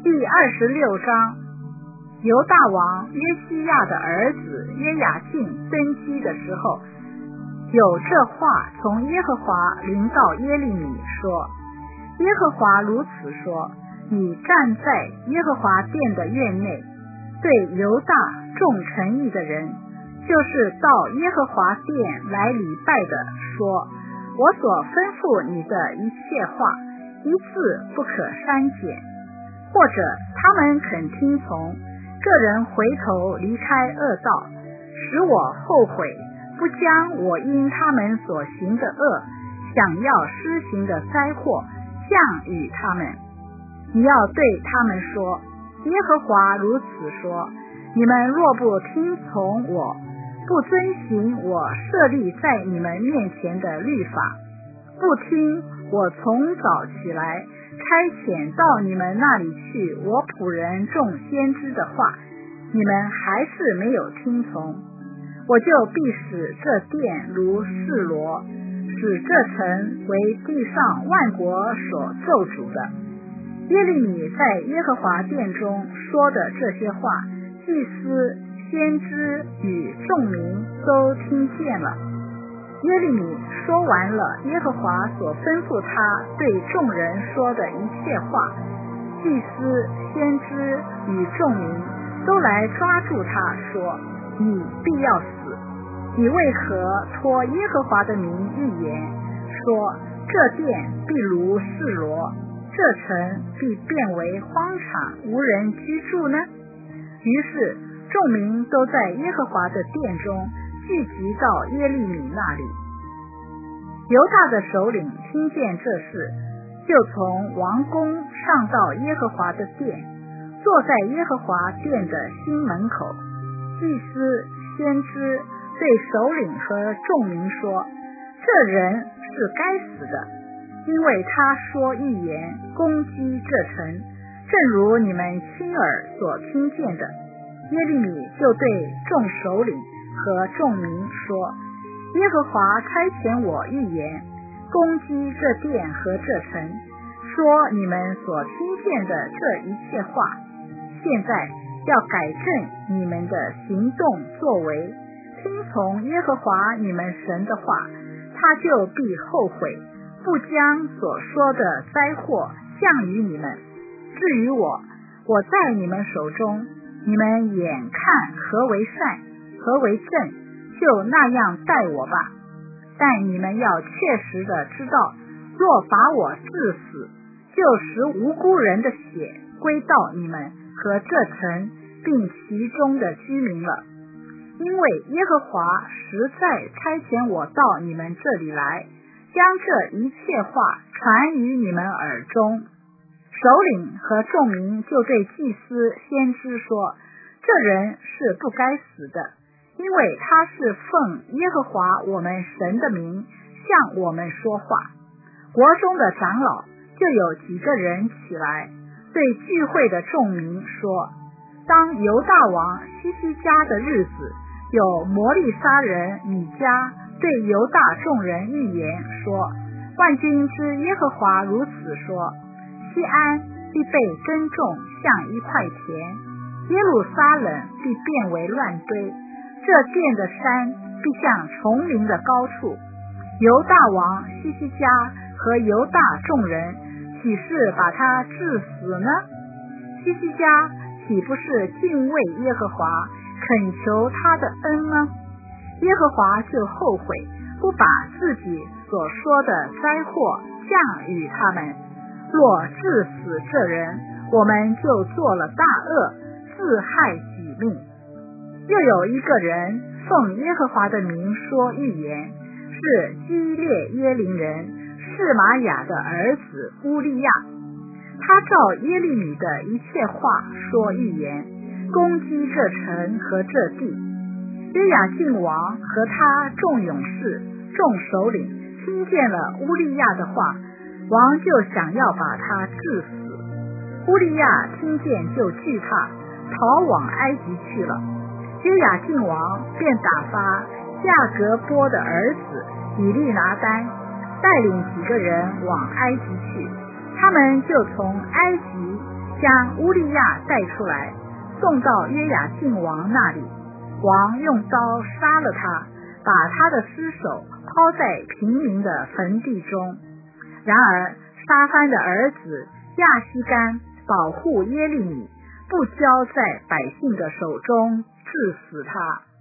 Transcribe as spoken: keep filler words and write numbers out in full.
第二十六章，犹大王约西亚的儿子约雅敬登基的时候，有这话从耶和华临到耶利米说：耶和华如此说，你站在耶和华殿的院内，对犹大众诚意的人，就是到耶和华殿来礼拜的说，我所吩咐你的一切话，一字不可删减。或者他们肯听从，个人回头离开恶道，使我后悔，不将我因他们所行的恶想要施行的灾祸降与他们。你要对他们说，耶和华如此说，你们若不听从我，不遵行我设立在你们面前的律法，不听我从早起来差遣到你们那里去我仆人众先知的话，你们还是没有听从，我就必使这殿如示罗，使这城为地上万国所咒诅的。耶利米在耶和华殿中说的这些话，祭司、先知与众民都听见了。耶利米说完了耶和华所吩咐他对众人说的一切话，祭司、先知与众民都来抓住他说，你必要死，你为何托耶和华的名预言，说这殿必如示罗，这城必变为荒场，无人居住呢？于是众民都在耶和华的殿中聚集到耶利米那里。犹大的首领听见这事，就从王宫上到耶和华的殿，坐在耶和华殿的新门口。祭司、先知对首领和众民说，这人是该死的，因为他说预言攻击这城，正如你们亲耳所听见的。耶利米就对众首领和众民说，耶和华差遣我预言攻击这殿和这城，说你们所听见的这一切话，现在要改正你们的行动作为，听从耶和华你们神的话，他就必后悔，不将所说的灾祸降于你们。至于我，我在你们手中，你们眼看何为善，何为正，就那样待我吧。但你们要确实的知道，若把我治死，就使无辜人的血归到你们和这城并其中的居民了。因为耶和华实在差遣我到你们这里来，将这一切话传于你们耳中。首领和众民就对祭司、先知说，这人是不该死的，因为他是奉耶和华我们神的名向我们说话。国中的长老就有几个人起来，对聚会的众民说，当犹大王西西家的日子，有摩利沙人米迦对犹大众人预言说，万军之耶和华如此说，西安必被耕种像一块田，耶路撒冷必变为乱堆，这殿的山必像丛林的高处。犹大王西西家和犹大众人岂是把他治死呢？西西家岂不是敬畏耶和华，恳求他的恩吗？耶和华就后悔，不把自己所说的灾祸降与他们。若治死这人，我们就做了大恶，自害己命。又有一个人奉耶和华的名说预言，是基列耶林人示玛雅的儿子乌利亚，他照耶利米的一切话说预言，攻击这城和这地。约雅敬王和他众勇士、众首领听见了乌利亚的话，王就想要把他治死。乌利亚听见就惧怕，逃往埃及去了。约雅敬王便打发亚革波的儿子以利拿单带领几个人往埃及去，他他们就从埃及将乌利亚带出来，送到约雅敬王那里。王用刀杀了他，把他的尸首抛在平民的坟地中。然而沙番的儿子亚西干保护耶利米，不交在百姓的手中，治死他。